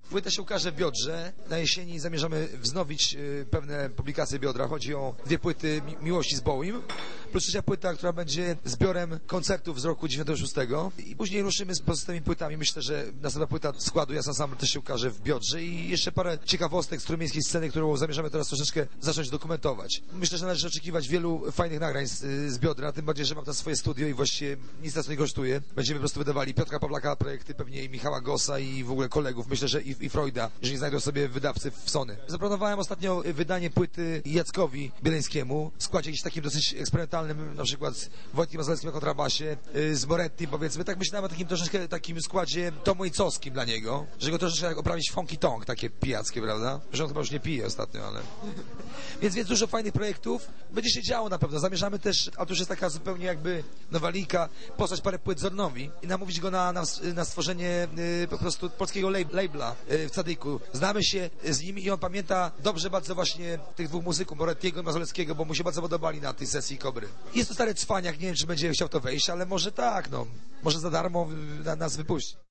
Płyta się ukaże w Biodrze. Na jesieni zamierzamy wznowić pewne publikacje Biodra. Chodzi o 2 płyty Miłości z Bołym, plus 3 płyta, która będzie zbiorem koncertów z roku 96. I później ruszymy z pozostałymi płytami. Myślę, że następna płyta składu Jasna Sam też się ukaże w Biodrze i jeszcze parę ciekawostek z trójmiejskiej sceny, którą zamierzamy teraz troszeczkę zacząć dokumentować. Myślę, że należy oczekiwać wielu fajnych nagrań z Biodra, tym bardziej, że mam tam swoje studio i właściwie nic nas nie kosztuje. Będziemy po prostu wydawali Piotra Pawlaka projekty, pewnie i Michała Gossa i w ogóle kolegów. Myślę, że i Freuda, jeżeli znajdą sobie wydawcy w Sony. Zaplanowałem ostatnio wydanie płyty Jackowi Bieleńskiemu w składzie jakimś takim dosyć eksperymentalnym, na przykład z Wojtkiem Mazoleckim na kontrabasie, z Moretti, powiedzmy. Tak myślałem o takim troszeczkę takim składzie tomoicowskim dla niego, że go troszeczkę tak oprawić funky tonk, takie pijackie, prawda? Że on chyba już nie pije ostatnio, ale... Więc dużo fajnych projektów. Będzie się działo na pewno. Zamierzamy też, a to już jest taka zupełnie jakby nowalika, posłać parę płyt Zornowi i namówić go na stworzenie po prostu polskiego labela w Cadyku. Znamy się z nim i on pamięta dobrze bardzo właśnie tych 2 muzyków, Morettiego i Mazoleckiego, bo mu się bardzo podobali na tej sesji Kobry. Jest to stary cwaniak, nie wiem, czy będzie chciał to wejść, ale może tak, no. Może za darmo nas wypuści.